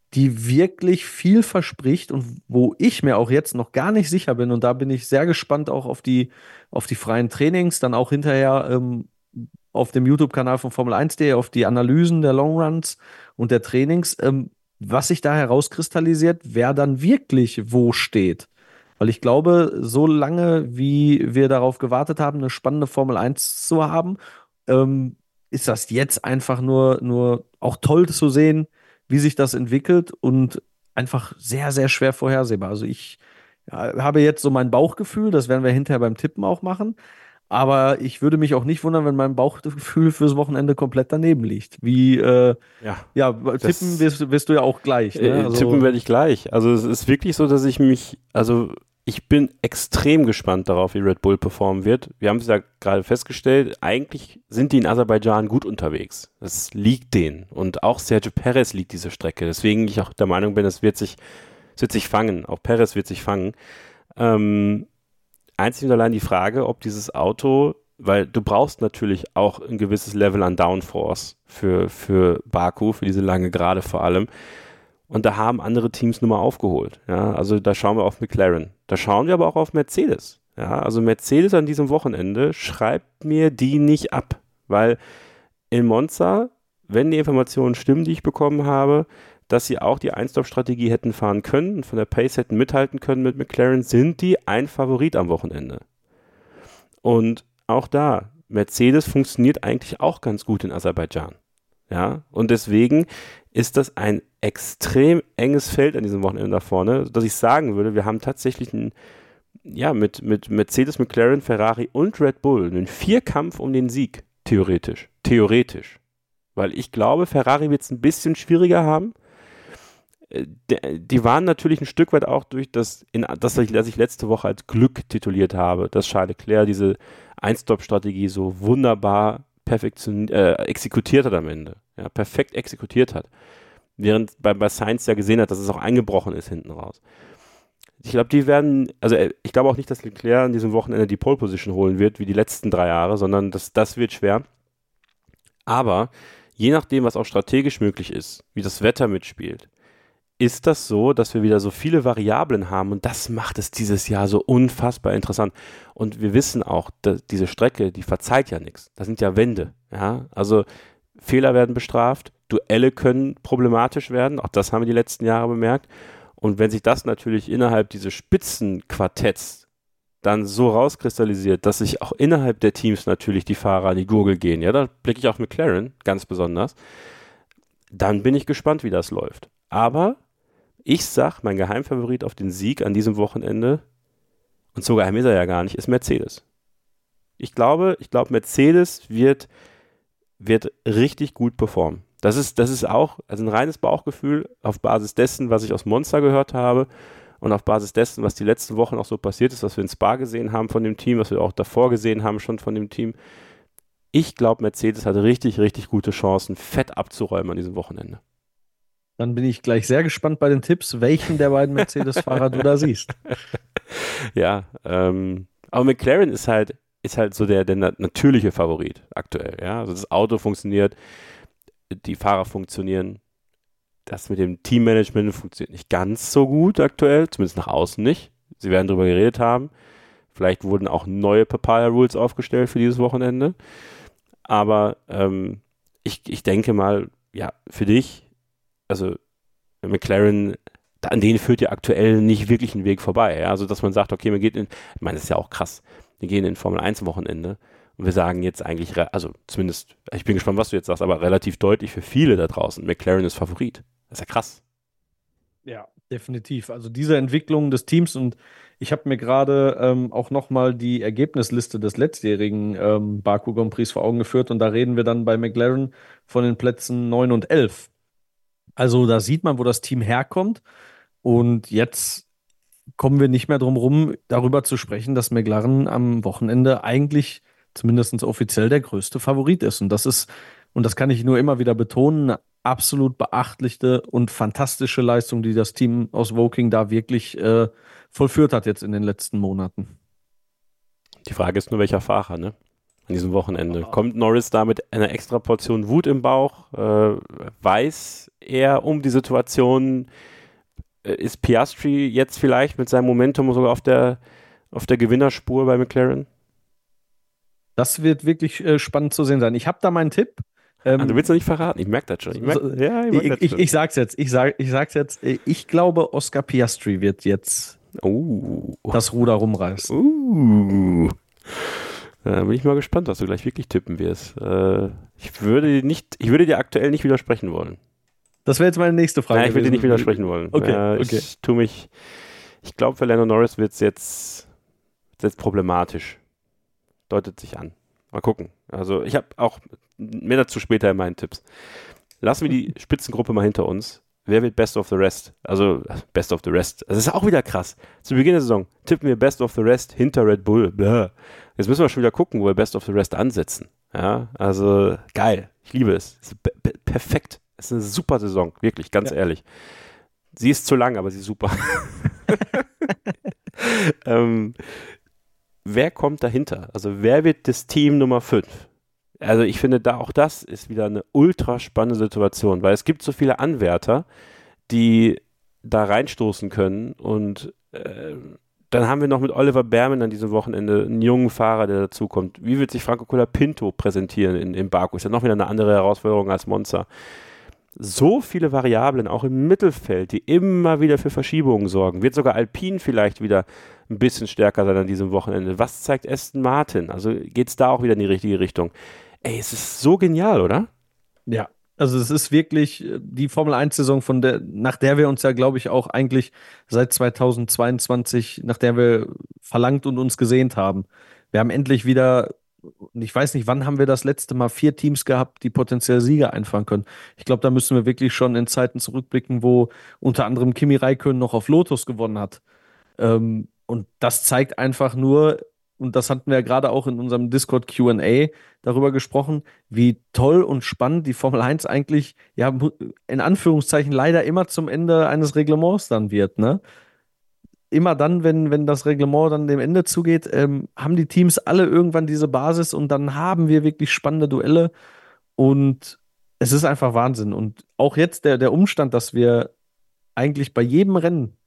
die wirklich viel verspricht und wo ich mir auch jetzt noch gar nicht sicher bin. Und da bin ich sehr gespannt auch auf die, auf die freien Trainings, dann auch hinterher ähm, auf dem YouTube-Kanal von Formel eins punkt de, auf die Analysen der Longruns und der Trainings, ähm, was sich da herauskristallisiert, wer dann wirklich wo steht. Weil ich glaube, so lange, wie wir darauf gewartet haben, eine spannende Formel eins zu haben, ähm, ist das jetzt einfach nur, nur auch toll zu sehen, wie sich das entwickelt und einfach sehr, sehr schwer vorhersehbar. Also ich ja, habe jetzt so mein Bauchgefühl, das werden wir hinterher beim Tippen auch machen. Aber ich würde mich auch nicht wundern, wenn mein Bauchgefühl fürs Wochenende komplett daneben liegt. Wie, äh, Ja, ja, tippen das, wirst, wirst du ja auch gleich. Ne? äh, Also, tippen werde ich gleich. Also es ist wirklich so, dass ich mich, also ich bin extrem gespannt darauf, wie Red Bull performen wird. Wir haben es ja gerade festgestellt, eigentlich sind die in Aserbaidschan gut unterwegs. Das liegt denen. Und auch Sergio Perez liegt diese Strecke. Deswegen ich auch der Meinung bin, das wird sich, das wird sich fangen. Auch Perez wird sich fangen. Ähm, einzig und allein die Frage, ob dieses Auto, weil du brauchst natürlich auch ein gewisses Level an Downforce für, für Baku, für diese lange Gerade vor allem. Und da haben andere Teams nun mal aufgeholt. Ja, also da schauen wir auf McLaren. Da schauen wir aber auch auf Mercedes. Ja, also Mercedes an diesem Wochenende schreibt mir die nicht ab, weil in Monza, wenn die Informationen stimmen, die ich bekommen habe, dass sie auch die Ein-Stop-Strategie hätten fahren können und von der Pace hätten mithalten können mit McLaren, sind die ein Favorit am Wochenende. Und auch da, Mercedes funktioniert eigentlich auch ganz gut in Aserbaidschan. Ja, und deswegen ist das ein extrem enges Feld an diesem Wochenende da vorne, dass ich sagen würde, wir haben tatsächlich einen, ja, mit, mit Mercedes, McLaren, Ferrari und Red Bull einen Vierkampf um den Sieg, theoretisch. Theoretisch. Weil ich glaube, Ferrari wird es ein bisschen schwieriger haben. Die waren natürlich ein Stück weit auch durch das, in, das, was ich letzte Woche als Glück tituliert habe, dass Charles Leclerc diese Ein-Stop-Strategie so wunderbar perfektion, äh, exekutiert hat am Ende. Ja, perfekt exekutiert hat. Während bei, bei Sainz ja gesehen hat, dass es auch eingebrochen ist hinten raus. Ich glaube, die werden, also ich glaube auch nicht, dass Leclerc an diesem Wochenende die Pole Position holen wird, wie die letzten drei Jahre, sondern das, das wird schwer. Aber je nachdem, was auch strategisch möglich ist, wie das Wetter mitspielt, ist das so, dass wir wieder so viele Variablen haben und das macht es dieses Jahr so unfassbar interessant. Und wir wissen auch, dass diese Strecke, die verzeiht ja nichts. Das sind ja Wände. Ja? Also Fehler werden bestraft, Duelle können problematisch werden, auch das haben wir die letzten Jahre bemerkt. Und wenn sich das natürlich innerhalb dieses Spitzenquartetts dann so rauskristallisiert, dass sich auch innerhalb der Teams natürlich die Fahrer an die Gurgel gehen, ja, da blicke ich auf McLaren ganz besonders, dann bin ich gespannt, wie das läuft. Aber ich sag, mein Geheimfavorit auf den Sieg an diesem Wochenende, und so geheim ist er ja gar nicht, ist Mercedes. Ich glaube, ich glaube, Mercedes wird, wird richtig gut performen. Das ist, das ist auch also ein reines Bauchgefühl auf Basis dessen, was ich aus Monza gehört habe und auf Basis dessen, was die letzten Wochen auch so passiert ist, was wir in Spa gesehen haben von dem Team, was wir auch davor gesehen haben schon von dem Team. Ich glaube, Mercedes hat richtig, richtig gute Chancen, fett abzuräumen an diesem Wochenende. Dann bin ich gleich sehr gespannt bei den Tipps, welchen der beiden Mercedes-Fahrer du da siehst. Ja, ähm, aber McLaren ist halt, ist halt so der, der natürliche Favorit aktuell. Ja? Also das Auto funktioniert, die Fahrer funktionieren. Das mit dem Teammanagement funktioniert nicht ganz so gut aktuell, zumindest nach außen nicht. Sie werden darüber geredet haben. Vielleicht wurden auch neue Papaya-Rules aufgestellt für dieses Wochenende. Aber ähm, ich, ich denke mal, ja, für dich, also McLaren, an denen führt ja aktuell nicht wirklich ein Weg vorbei. Ja? Also, dass man sagt, okay, man geht in, ich meine, das ist ja auch krass, wir gehen in Formel eins Wochenende und wir sagen jetzt eigentlich, also zumindest, ich bin gespannt, was du jetzt sagst, aber relativ deutlich für viele da draußen, McLaren ist Favorit. Das ist ja krass. Ja, definitiv. Also diese Entwicklung des Teams und ich habe mir gerade ähm, auch nochmal die Ergebnisliste des letztjährigen ähm, Baku Grand Prix vor Augen geführt und da reden wir dann bei McLaren von den Plätzen neun und elf. Also da sieht man, wo das Team herkommt. Und jetzt kommen wir nicht mehr drum rum, darüber zu sprechen, dass McLaren am Wochenende eigentlich zumindest offiziell der größte Favorit ist. Und das ist, und das kann ich nur immer wieder betonen, eine absolut beachtliche und fantastische Leistung, die das Team aus Woking da wirklich äh, vollführt hat jetzt in den letzten Monaten. Die Frage ist nur, welcher Fahrer, ne? an diesem Wochenende? Kommt Norris da mit einer extra Portion Wut im Bauch? Äh, weiß er um die Situation? Äh, ist Piastri jetzt vielleicht mit seinem Momentum sogar auf der, auf der Gewinnerspur bei McLaren? Das wird wirklich äh, spannend zu sehen sein. Ich habe da meinen Tipp. Ähm, ah, du willst noch nicht verraten, ich merke das schon. Ich, merk, so, ja, ich, merk ich, das ich, schon. ich sag's jetzt, ich, sag, ich sag's jetzt. Ich glaube, Oscar Piastri wird jetzt uh. das Ruder rumreißen. Uh. Da bin ich mal gespannt, was du gleich wirklich tippen wirst. Äh, ich, würde nicht, ich würde dir aktuell nicht widersprechen wollen. Das wäre jetzt meine nächste Frage. Nein, ich würde dir nicht widersprechen wollen. Okay, äh, okay. Ich tue mich, ich glaube, für Lando Norris wird es jetzt, jetzt problematisch. Deutet sich an. Mal gucken. Also ich habe auch mehr dazu später in meinen Tipps. Lassen wir die Spitzengruppe mal hinter uns. Wer wird Best of the Rest? Also Best of the Rest. Das ist auch wieder krass. Zu Beginn der Saison tippen wir Best of the Rest hinter Red Bull. Blah. Jetzt müssen wir schon wieder gucken, wo wir Best of the Rest ansetzen. Ja, also geil. Ich liebe es. Es ist p- p- perfekt. Es ist eine super Saison. Wirklich, ganz ja. ehrlich. Sie ist zu lang, aber sie ist super. ähm, wer kommt dahinter? Also wer wird das Team Nummer fünf? Also ich finde, da auch das ist wieder eine ultra spannende Situation, weil es gibt so viele Anwärter, die da reinstoßen können und äh, dann haben wir noch mit Oliver Behrmann an diesem Wochenende einen jungen Fahrer, der dazukommt. Wie wird sich Franco Colapinto präsentieren in, in Baku? Ist ja noch wieder eine andere Herausforderung als Monza. So viele Variablen, auch im Mittelfeld, die immer wieder für Verschiebungen sorgen. Wird sogar Alpine vielleicht wieder ein bisschen stärker sein an diesem Wochenende. Was zeigt Aston Martin? Also geht es da auch wieder in die richtige Richtung? Ey, es ist so genial, oder? Ja, also es ist wirklich die Formel eins Saison, von der, nach der wir uns ja, glaube ich, auch eigentlich seit zweitausendzweiundzwanzig, nach der wir verlangt und uns gesehnt haben. Wir haben endlich wieder, ich weiß nicht, wann haben wir das letzte Mal vier Teams gehabt, die potenziell Sieger einfahren können. Ich glaube, da müssen wir wirklich schon in Zeiten zurückblicken, wo unter anderem Kimi Räikkönen noch auf Lotus gewonnen hat. Ähm, und das zeigt einfach nur, und das hatten wir ja gerade auch in unserem Discord Q und A darüber gesprochen, wie toll und spannend die Formel eins eigentlich, ja, in Anführungszeichen leider immer zum Ende eines Reglements dann wird, ne? Immer dann, wenn, wenn das Reglement dann dem Ende zugeht, ähm, haben die Teams alle irgendwann diese Basis und dann haben wir wirklich spannende Duelle und es ist einfach Wahnsinn. Und auch jetzt der, der Umstand, dass wir eigentlich bei jedem Rennen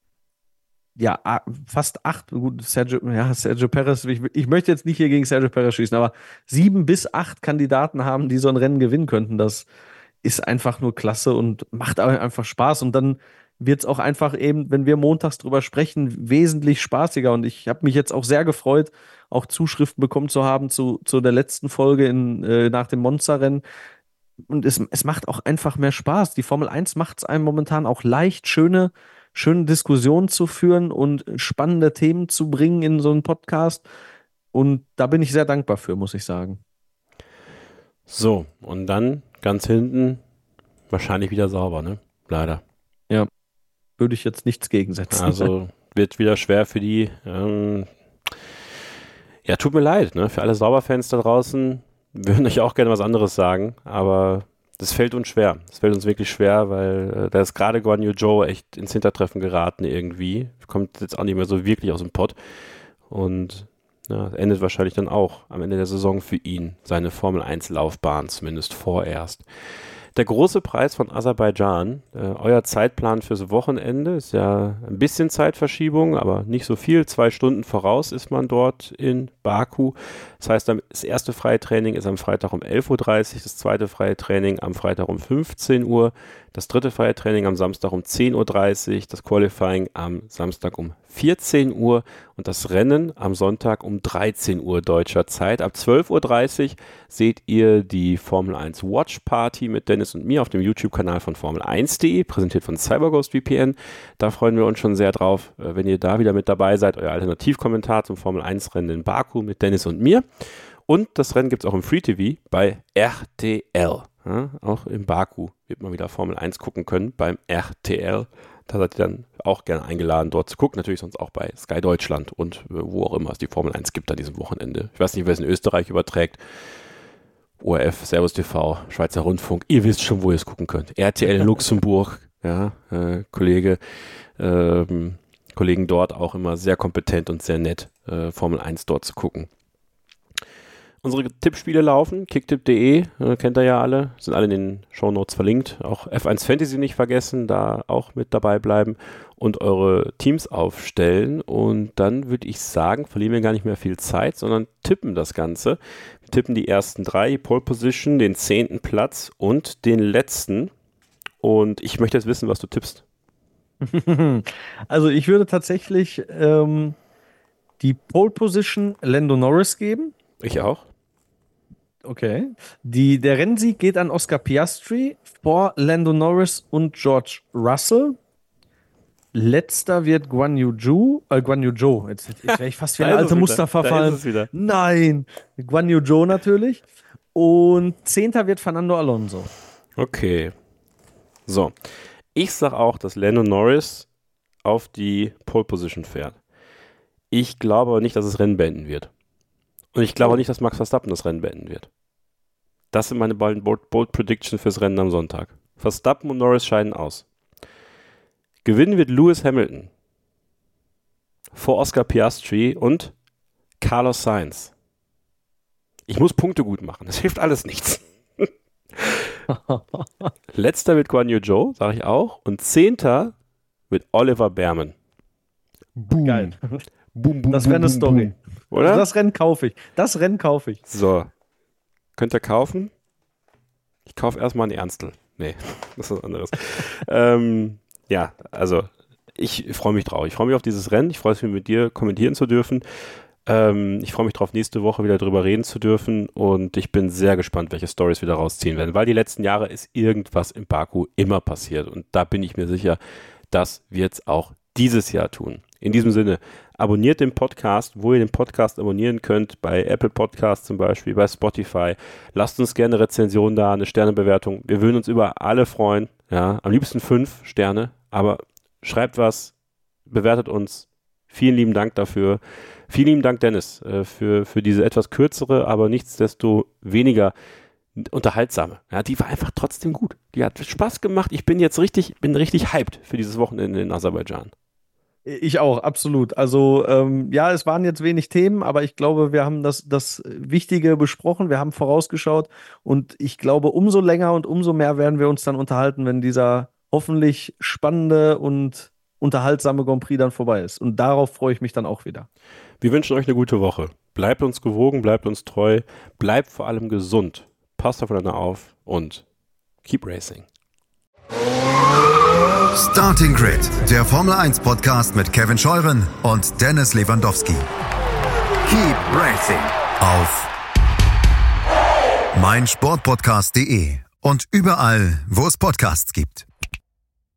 ja, fast acht, gut, Sergio, ja, Sergio Perez, ich, ich möchte jetzt nicht hier gegen Sergio Perez schießen, aber sieben bis acht Kandidaten haben, die so ein Rennen gewinnen könnten. Das ist einfach nur klasse und macht einfach Spaß. Und dann wird es auch einfach eben, wenn wir montags drüber sprechen, wesentlich spaßiger. Und ich habe mich jetzt auch sehr gefreut, auch Zuschriften bekommen zu haben zu, zu der letzten Folge in, äh, nach dem Monza-Rennen. Und es, es macht auch einfach mehr Spaß. Die Formel eins macht es einem momentan auch leicht, schöne schöne Diskussionen zu führen und spannende Themen zu bringen in so einen Podcast. Und da bin ich sehr dankbar für, muss ich sagen. So, und dann ganz hinten wahrscheinlich wieder sauber, ne? Leider. Ja, würde ich jetzt nichts gegensetzen. Also wird wieder schwer für die. Ähm, ja, tut mir leid, ne? Für alle Sauberfans da draußen. Wir würden euch auch gerne was anderes sagen, aber das fällt uns schwer. Das fällt uns wirklich schwer, weil äh, da ist gerade Guan Yu Zhou echt ins Hintertreffen geraten irgendwie. Kommt jetzt auch nicht mehr so wirklich aus dem Pott. Und ja, endet wahrscheinlich dann auch am Ende der Saison für ihn seine Formel eins Laufbahn, zumindest vorerst. Der große Preis von Aserbaidschan, äh, euer Zeitplan fürs Wochenende, ist ja ein bisschen Zeitverschiebung, aber nicht so viel. Zwei Stunden voraus ist man dort in Baku. Das heißt, das erste freie Training ist am Freitag um elf Uhr dreißig, das zweite freie Training am Freitag um fünfzehn Uhr, das dritte freie Training am Samstag um zehn Uhr dreißig, das Qualifying am Samstag um vierzehn Uhr und das Rennen am Sonntag um dreizehn Uhr deutscher Zeit. Ab zwölf Uhr dreißig seht ihr die Formel eins Watch Party mit Dennis und mir auf dem YouTube-Kanal von Formel eins punkt de, präsentiert von CyberGhost V P N. Da freuen wir uns schon sehr drauf, wenn ihr da wieder mit dabei seid. Euer Alternativkommentar zum Formel eins Rennen in Baku mit Dennis und mir. Und das Rennen gibt es auch im Free T V bei R T L. Ja, auch in Baku wird man wieder Formel eins gucken können beim R T L. Da seid ihr dann auch gerne eingeladen, dort zu gucken. Natürlich sonst auch bei Sky Deutschland und äh, wo auch immer es die Formel eins gibt an diesem Wochenende. Ich weiß nicht, wer es in Österreich überträgt. O R F, Servus T V, Schweizer Rundfunk. Ihr wisst schon, wo ihr es gucken könnt. R T L in Luxemburg, ja, äh, Kollege, ähm, Kollegen dort auch immer sehr kompetent und sehr nett, äh, Formel eins dort zu gucken. Unsere Tippspiele laufen, kicktipp punkt de, äh, kennt ihr ja alle, sind alle in den Shownotes verlinkt. Auch F eins Fantasy nicht vergessen, da auch mit dabei bleiben und eure Teams aufstellen. Und dann würde ich sagen, verlieren wir gar nicht mehr viel Zeit, sondern tippen das Ganze. Wir tippen die ersten drei, die Pole Position, den zehnten Platz und den letzten. Und ich möchte jetzt wissen, was du tippst. Also ich würde tatsächlich ähm, die Pole Position Lando Norris geben. Ich auch. Okay. Die, der Rennsieg geht an Oscar Piastri vor Lando Norris und George Russell. Letzter wird Guan Yu Zhou, äh, Guan Yu Zhou. Jetzt, jetzt wäre ich fast wie ein alter Mustafa fallen. Nein, Guan Yu Zhou natürlich. Und zehnter wird Fernando Alonso. Okay. So. Ich sag auch, dass Lando Norris auf die Pole Position fährt. Ich glaube aber nicht, dass es Rennen beenden wird. Und ich glaube auch nicht, dass Max Verstappen das Rennen beenden wird. Das sind meine beiden Bold, Bold Predictions fürs Rennen am Sonntag. Verstappen und Norris scheiden aus. Gewinnen wird Lewis Hamilton vor Oscar Piastri und Carlos Sainz. Ich muss Punkte gut machen. Das hilft alles nichts. Letzter wird Guan Yu Zhou, sage ich auch. Und zehnter wird Oliver Behrman. Boom. Geil. Boom, boom, das wäre eine boom, Story. Boom. Oder? Also das Rennen kaufe ich. Das Rennen kaufe ich. So. Könnt ihr kaufen? Ich kaufe erstmal einen Ernstl. Nee, das ist was anderes. ähm, ja, also ich freue mich drauf. Ich freue mich auf dieses Rennen. Ich freue mich, mit dir kommentieren zu dürfen. Ähm, ich freue mich drauf, nächste Woche wieder drüber reden zu dürfen. Und ich bin sehr gespannt, welche Storys wir da rausziehen werden. Weil die letzten Jahre ist irgendwas in Baku immer passiert. Und da bin ich mir sicher, das wird es auch dieses Jahr tun. In diesem Sinne, abonniert den Podcast, wo ihr den Podcast abonnieren könnt, bei Apple Podcasts zum Beispiel, bei Spotify. Lasst uns gerne eine Rezension da, eine Sternebewertung. Wir würden uns über alle freuen. Ja, am liebsten fünf Sterne, aber schreibt was, bewertet uns. Vielen lieben Dank dafür. Vielen lieben Dank, Dennis, äh, für, für diese etwas kürzere, aber nichtsdesto weniger unterhaltsame. Ja, die war einfach trotzdem gut. Die hat Spaß gemacht. Ich bin jetzt richtig, bin richtig hyped für dieses Wochenende in Aserbaidschan. Ich auch, absolut. Also ähm, ja, es waren jetzt wenig Themen, aber ich glaube, wir haben das, das Wichtige besprochen, wir haben vorausgeschaut und ich glaube, umso länger und umso mehr werden wir uns dann unterhalten, wenn dieser hoffentlich spannende und unterhaltsame Grand Prix dann vorbei ist. Und darauf freue ich mich dann auch wieder. Wir wünschen euch eine gute Woche. Bleibt uns gewogen, bleibt uns treu, bleibt vor allem gesund. Passt aufeinander auf und keep racing. Starting Grid, der Formel eins Podcast mit Kevin Scheuren und Dennis Lewandowski. Keep racing auf meinsportpodcast punkt de und überall, wo es Podcasts gibt.